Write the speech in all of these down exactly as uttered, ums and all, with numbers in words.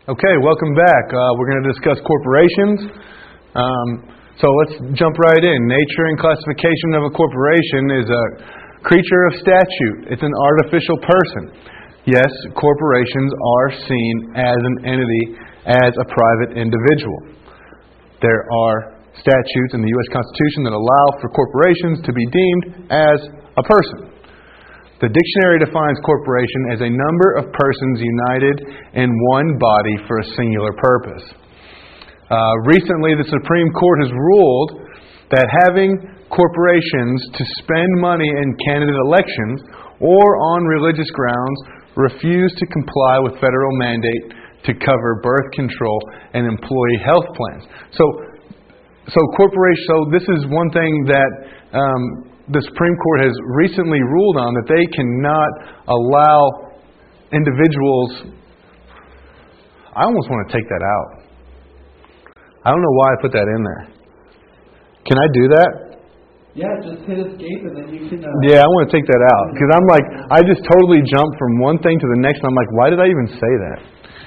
Okay, welcome back. Uh, we're going to discuss corporations. Um, so let's jump right in. Nature and classification of a corporation is a creature of statute. It's an artificial person. Yes, corporations are seen as an entity, as a private individual. There are statutes in the U S Constitution that allow for corporations to be deemed as a person. The dictionary defines corporation as a number of persons united in one body for a singular purpose. Uh, recently, the Supreme Court has ruled that having corporations to spend money in candidate elections or on religious grounds refuse to comply with federal mandate to cover birth control and employee health plans. So, so corporation. So this is one thing that um, the Supreme Court has recently ruled on, that they cannot allow individuals. I almost want to take that out. I don't know why I put that in there. Can I do that? Yeah, just hit escape and then you can... Uh, yeah, I want to take that out. Because I'm like, I just totally jumped from one thing to the next, and I'm like, why did I even say that?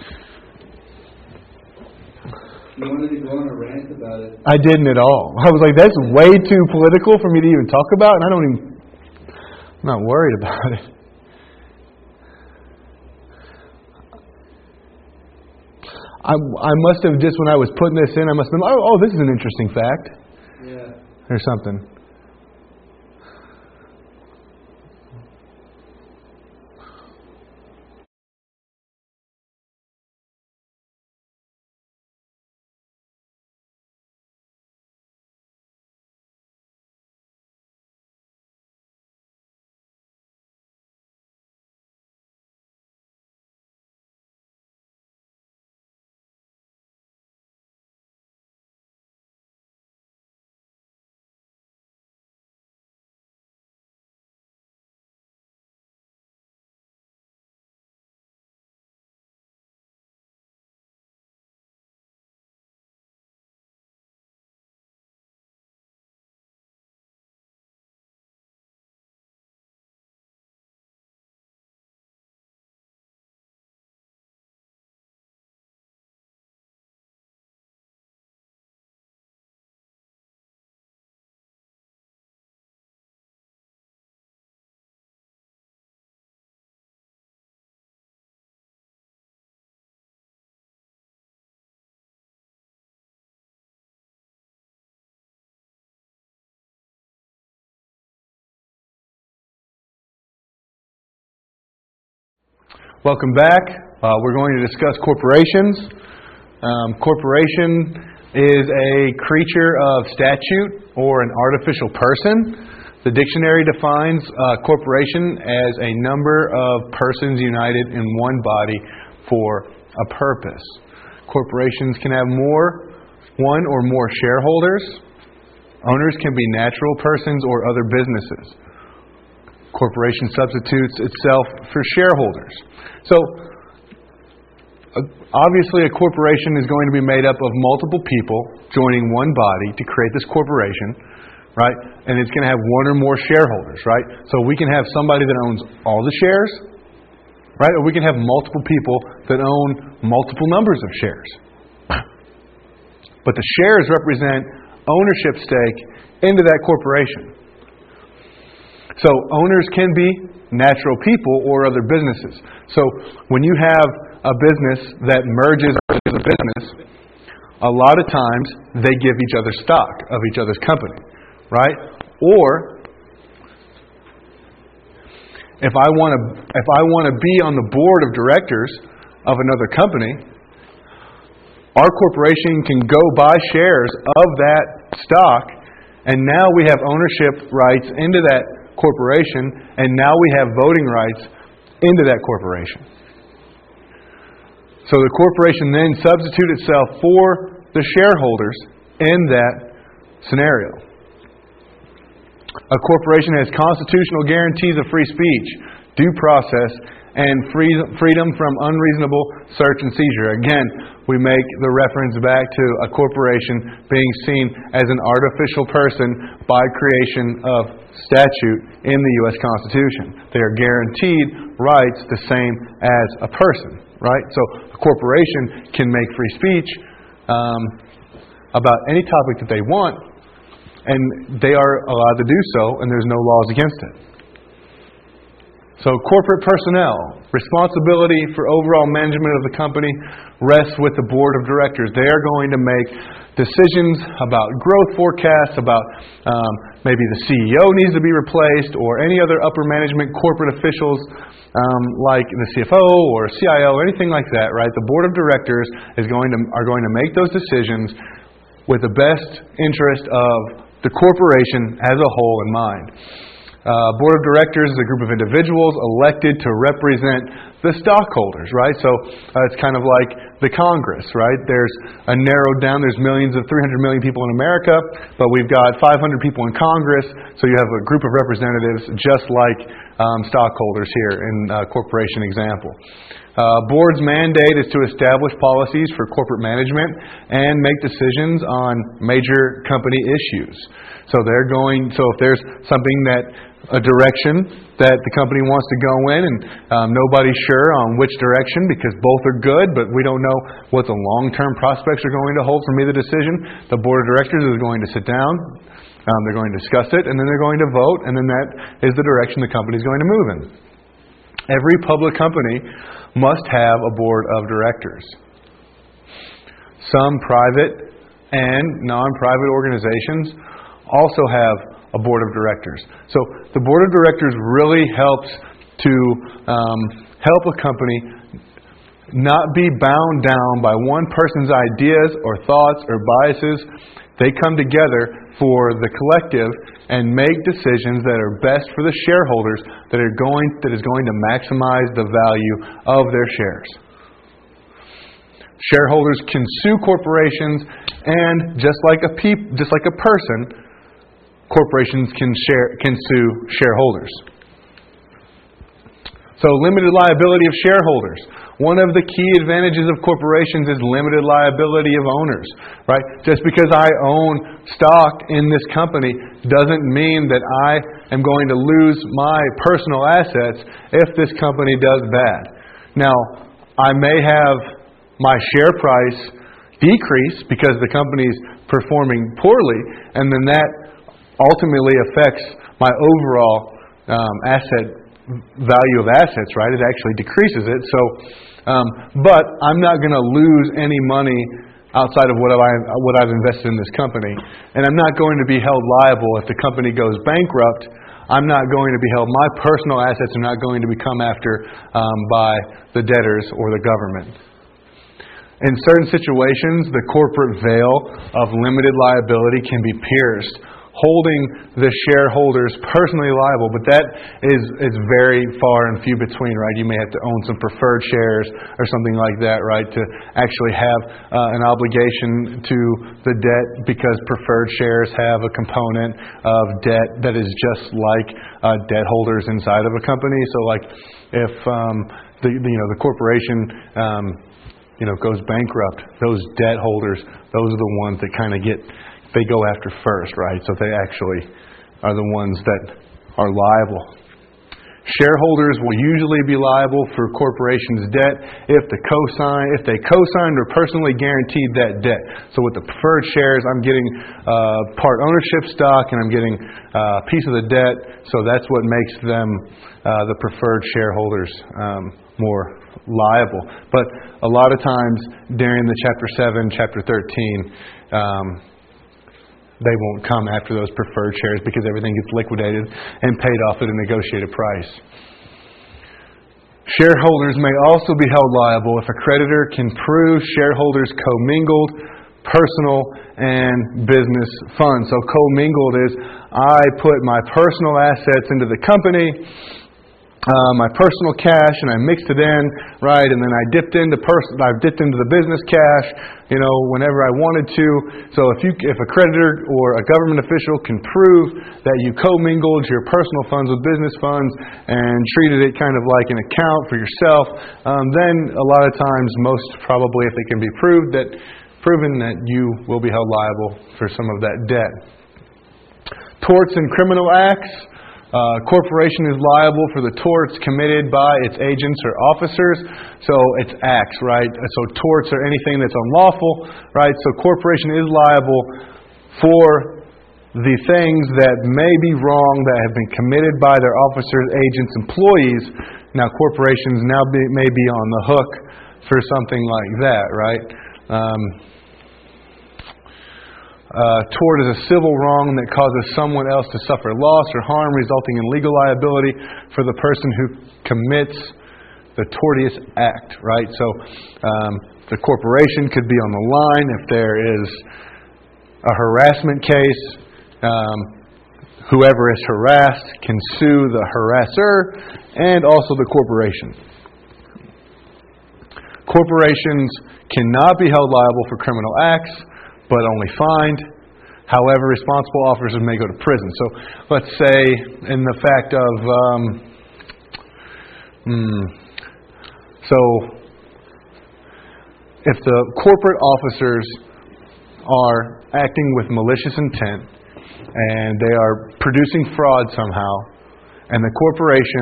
You wanted to go on a rant about it. I didn't at all. I was like, that's way too political for me to even talk about, and I don't even... I'm not worried about it. I, I must have just, when I was putting this in, I must have been, oh, oh, this is an interesting fact. Yeah. Or something. Welcome back. Uh, we're going to discuss corporations. Um, corporation is a creature of statute or an artificial person. The dictionary defines uh, corporation as a number of persons united in one body for a purpose. Corporations can have more, one or more shareholders. Owners can be natural persons or other businesses. Corporation substitutes itself for shareholders. So, uh, obviously a corporation is going to be made up of multiple people joining one body to create this corporation, right? And it's going to have one or more shareholders, right? So we can have somebody that owns all the shares, right? Or we can have multiple people that own multiple numbers of shares. But the shares represent ownership stake into that corporation. So owners can be natural people or other businesses. So when you have a business that merges into a business, a lot of times they give each other stock of each other's company, right? Or if I want to, if I want to be on the board of directors of another company, our corporation can go buy shares of that stock, and now we have ownership rights into that corporation, and now we have voting rights into that corporation. So the corporation then substitutes itself for the shareholders in that scenario. A corporation has constitutional guarantees of free speech, due process, and freedom from unreasonable search and seizure. Again, we make the reference back to a corporation being seen as an artificial person by creation of statute in the U S Constitution. They are guaranteed rights the same as a person. right? So a corporation can make free speech um, about any topic that they want, and they are allowed to do so, and there's no laws against it. So corporate personnel, responsibility for overall management of the company rests with the board of directors. They are going to make decisions about growth forecasts, about um, maybe the C E O needs to be replaced, or any other upper management corporate officials um, like the C F O or C I O, anything like that, right? The board of directors is going to are going to make those decisions with the best interest of the corporation as a whole in mind. Uh, board of directors is a group of individuals elected to represent the stockholders, right? So uh, it's kind of like the Congress, right? There's a narrowed down, there's millions of three hundred million people in America, but we've got five hundred people in Congress, so you have a group of representatives just like um, stockholders here in uh, corporation example. Uh, board's mandate is to establish policies for corporate management and make decisions on major company issues. So they're going, so if there's something that a direction that the company wants to go in, and um, nobody's sure on which direction because both are good, but we don't know what the long-term prospects are going to hold for me the decision. The board of directors is going to sit down, um, they're going to discuss it, and then they're going to vote, and then that is the direction the company is going to move in. Every public company must have a board of directors. Some private and non-private organizations also have a board of directors. So the board of directors really helps to um, help a company not be bound down by one person's ideas or thoughts or biases. They come together for the collective and make decisions that are best for the shareholders that are going that is going to maximize the value of their shares. Shareholders can sue corporations, and just like a peop, just like a person, corporations can share can sue shareholders. So limited liability of shareholders. One of the key advantages of corporations is limited liability of owners, right? Just because I own stock in this company doesn't mean that I am going to lose my personal assets if this company does bad. Now, I may have my share price decrease because the company's performing poorly, and then that ultimately affects my overall um, asset value of assets, right? It actually decreases it. So, um, but I'm not going to lose any money outside of what I what I've invested in this company, and I'm not going to be held liable if the company goes bankrupt. I'm not going to be held. My personal assets are not going to be come after um, by the debtors or the government. In certain situations, the corporate veil of limited liability can be pierced, holding the shareholders personally liable, but that is is very far and few between, right? You may have to own some preferred shares or something like that, right, to actually have uh, an obligation to the debt, because preferred shares have a component of debt that is just like uh, debt holders inside of a company. So, like, if um, the, the you know the corporation um, you know goes bankrupt, those debt holders, those are the ones that kind of get. They go after first, right? So they actually are the ones that are liable. Shareholders will usually be liable for corporations' debt if the co-sign, if they co-signed or personally guaranteed that debt. So with the preferred shares, I'm getting uh, part ownership stock, and I'm getting uh, a piece of the debt. So that's what makes them uh, the preferred shareholders um, more liable. But a lot of times during the chapter seven, chapter thirteen. Um, They won't come after those preferred shares because everything gets liquidated and paid off at a negotiated price. Shareholders may also be held liable if a creditor can prove shareholders commingled personal and business funds. So commingled is I put my personal assets into the company, Uh, my personal cash, and I mixed it in, right? And then I dipped into pers- I dipped into the business cash, you know, whenever I wanted to. So if you, if a creditor or a government official can prove that you commingled your personal funds with business funds and treated it kind of like an account for yourself, um, then a lot of times, most probably, if it can be proved that proven that you will be held liable for some of that debt. Torts and criminal acts. Uh, corporation is liable for the torts committed by its agents or officers. So it's acts, right? So torts are anything that's unlawful, right? So corporation is liable for the things that may be wrong that have been committed by their officers, agents, employees. Now corporations now be, may be on the hook for something like that, right? Um, Uh, tort is a civil wrong that causes someone else to suffer loss or harm resulting in legal liability for the person who commits the tortious act, right? So um, the corporation could be on the line if there is a harassment case. Um, whoever is harassed can sue the harasser and also the corporation. Corporations cannot be held liable for criminal acts, but only fined. However, responsible officers may go to prison. So let's say in the fact of, um, hmm, so if the corporate officers are acting with malicious intent and they are producing fraud somehow, and the corporation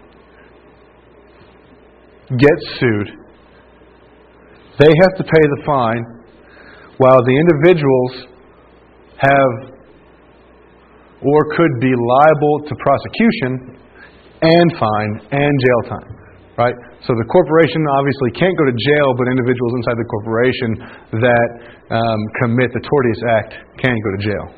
gets sued, they have to pay the fine, while the individuals have or could be liable to prosecution and fine and jail time, right? So the corporation obviously can't go to jail, but individuals inside the corporation that um, commit the tortious act can go to jail.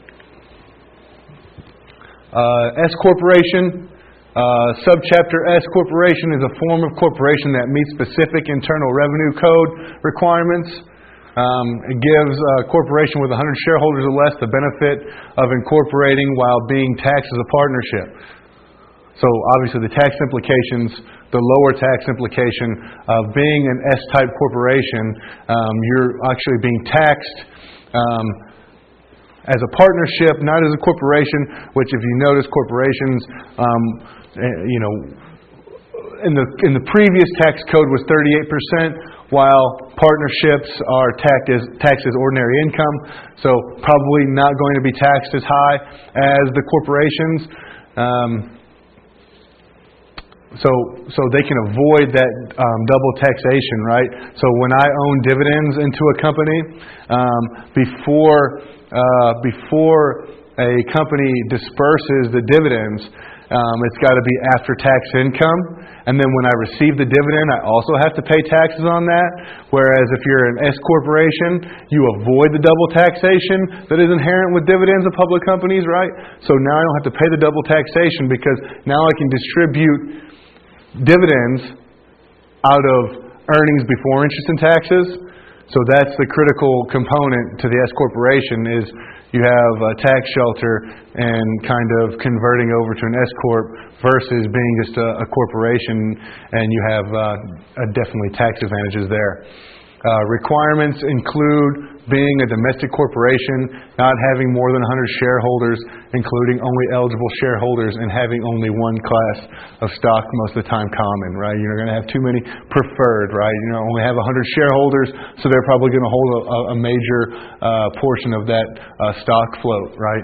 Uh, S corporation, uh, subchapter S corporation is a form of corporation that meets specific Internal Revenue Code requirements. Um, it gives a corporation with one hundred shareholders or less the benefit of incorporating while being taxed as a partnership. So obviously the tax implications, the lower tax implication of being an S-type corporation, um, you're actually being taxed um, as a partnership, not as a corporation, which if you notice corporations, um, you know, in the in the previous tax code was thirty-eight percent, while partnerships are taxed as, taxed as ordinary income. So probably not going to be taxed as high as the corporations. Um, so so they can avoid that um, double taxation, right? So when I own dividends into a company, um, before uh, before a company disperses the dividends, Um, it's got to be after-tax income. And then when I receive the dividend, I also have to pay taxes on that. Whereas if you're an S corporation, you avoid the double taxation that is inherent with dividends of public companies, right? So now I don't have to pay the double taxation because now I can distribute dividends out of earnings before interest and taxes. So that's the critical component to the S corporation is you have a tax shelter and kind of converting over to an S corp versus being just a, a corporation, and you have uh, definitely tax advantages there. Uh, requirements include being a domestic corporation, not having more than one hundred shareholders, including only eligible shareholders, and having only one class of stock most of the time common, right? You're not going to have too many preferred, right? You know, only have one hundred shareholders, so they're probably going to hold a, a major uh, portion of that uh, stock float, right?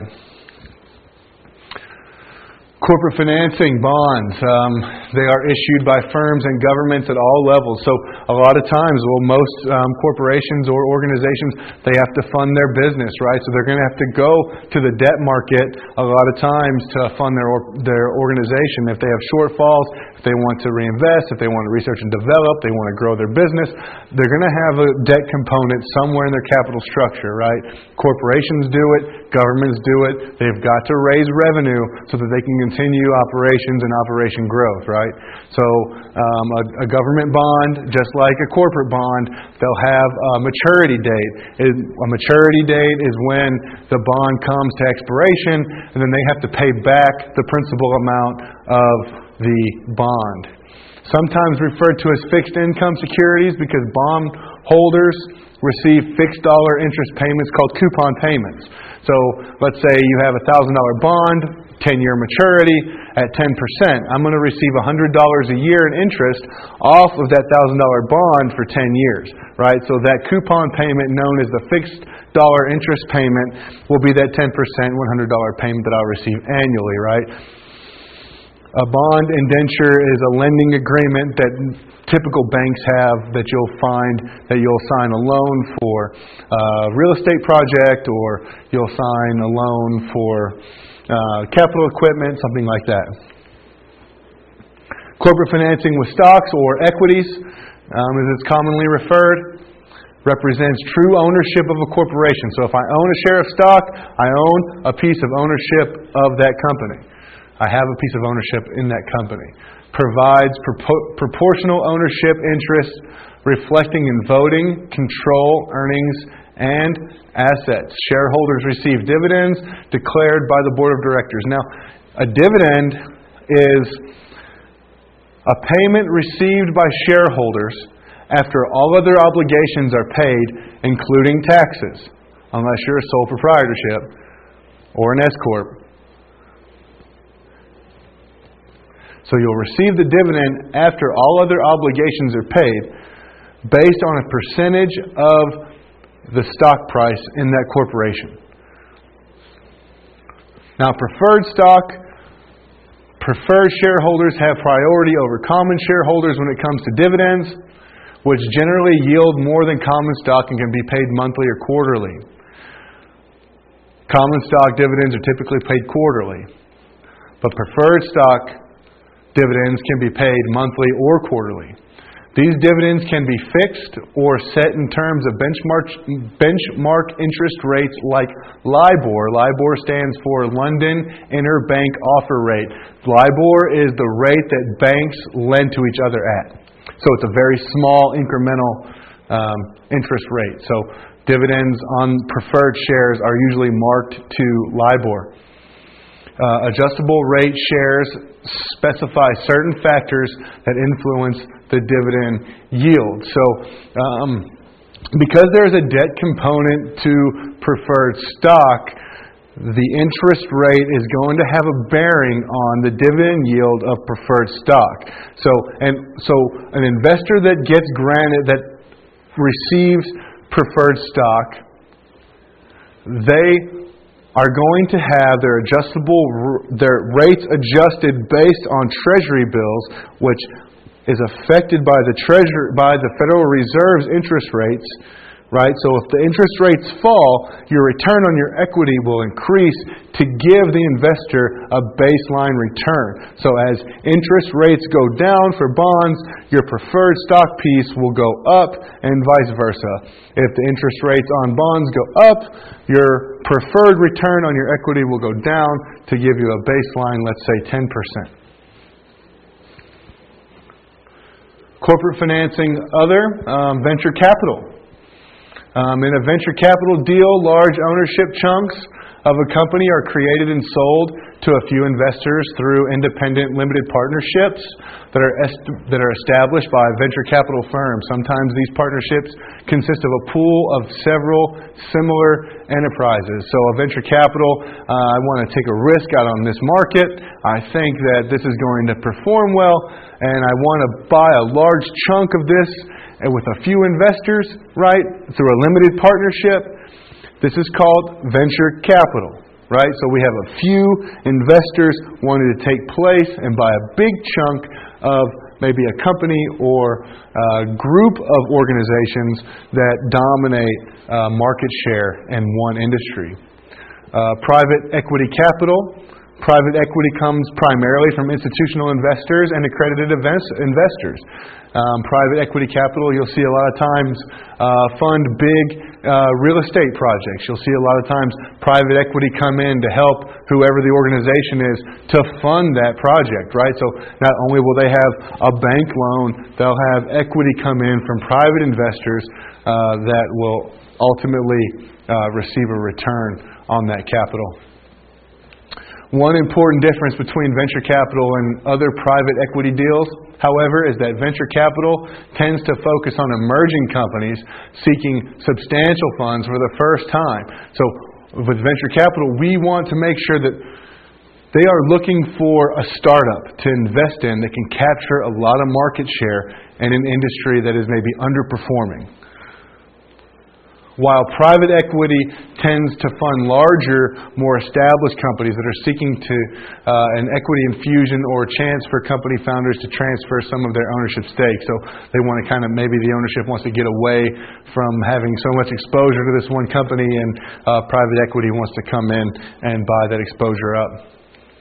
Corporate financing, bonds, um, they are issued by firms and governments at all levels. So a lot of times, well, most um, corporations or organizations, they have to fund their business, right? So they're going to have to go to the debt market a lot of times to fund their or, their organization. If they have shortfalls, if they want to reinvest, if they want to research and develop, they want to grow their business, they're going to have a debt component somewhere in their capital structure, right? Corporations do it, governments do it. They've got to raise revenue so that they can continue operations and operation growth, right? So um, a, a government bond, just like a corporate bond, they'll have a maturity date. It, a maturity date is when the bond comes to expiration, and then they have to pay back the principal amount of the bond. Sometimes referred to as fixed income securities because bond holders receive fixed dollar interest payments called coupon payments. So let's say you have a one thousand dollars bond, ten-year maturity at ten percent. I'm going to receive one hundred dollars a year in interest off of that one thousand dollars bond for ten years, right? So that coupon payment known as the fixed dollar interest payment will be that ten percent, one hundred dollars payment that I'll receive annually, right? A bond indenture is a lending agreement that typical banks have that you'll find that you'll sign a loan for a real estate project, or you'll sign a loan for uh, capital equipment, something like that. Corporate financing with stocks or equities, um, as it's commonly referred, represents true ownership of a corporation. So if I own a share of stock, I own a piece of ownership of that company. I have a piece of ownership in that company. Provides propor- proportional ownership interest reflecting in voting, control, earnings, and assets. Shareholders receive dividends declared by the board of directors. Now, a dividend is a payment received by shareholders after all other obligations are paid, including taxes, unless you're a sole proprietorship or an S-corp. So you'll receive the dividend after all other obligations are paid based on a percentage of the stock price in that corporation. Now, preferred stock, preferred shareholders have priority over common shareholders when it comes to dividends, which generally yield more than common stock and can be paid monthly or quarterly. Common stock dividends are typically paid quarterly, but preferred stock dividends can be paid monthly or quarterly. These dividends can be fixed or set in terms of benchmark, benchmark interest rates like LIBOR. LIBOR stands for London Interbank Offer Rate. LIBOR is the rate that banks lend to each other at. So it's a very small incremental um, interest rate. So dividends on preferred shares are usually marked to LIBOR. Uh, adjustable rate shares specify certain factors that influence the dividend yield. So, um, because there's a debt component to preferred stock, the interest rate is going to have a bearing on the dividend yield of preferred stock. So, and so an investor that gets granted, that receives preferred stock, they are going to have their adjustable their rates adjusted based on Treasury bills, which is affected by the Treasury by the Federal Reserve's interest rates, right? So if the interest rates fall, your return on your equity will increase to give the investor a baseline return. So as interest rates go down for bonds, your preferred stock piece will go up, and vice versa. If the interest rates on bonds go up, your preferred return on your equity will go down to give you a baseline, let's say ten percent. Corporate financing, other, um, venture capital. Um, in a venture capital deal, large ownership chunks of a company are created and sold to a few investors through independent limited partnerships that are est- that are established by venture capital firms. Sometimes these partnerships consist of a pool of several similar enterprises. So a venture capital, uh, I want to take a risk out on this market. I think that this is going to perform well, and I want to buy a large chunk of this and with a few investors, right, through a limited partnership. This is called venture capital, right? So we have a few investors wanting to take place and buy a big chunk of maybe a company or a group of organizations that dominate uh, market share in one industry. Uh, private equity capital. Private equity comes primarily from institutional investors and accredited investors. Um, private equity capital, you'll see a lot of times uh, fund big uh, real estate projects. You'll see a lot of times private equity come in to help whoever the organization is to fund that project, right? So not only will they have a bank loan, they'll have equity come in from private investors uh, that will ultimately uh, receive a return on that capital. One important difference between venture capital and other private equity deals, however, is that venture capital tends to focus on emerging companies seeking substantial funds for the first time. So with venture capital, we want to make sure that they are looking for a startup to invest in that can capture a lot of market share in an industry that is maybe underperforming. while private equity tends to fund larger, more established companies that are seeking to uh, an equity infusion or chance for company founders to transfer some of their ownership stake. So they want to kind of, maybe the ownership wants to get away from having so much exposure to this one company, and uh, private equity wants to come in and buy that exposure up.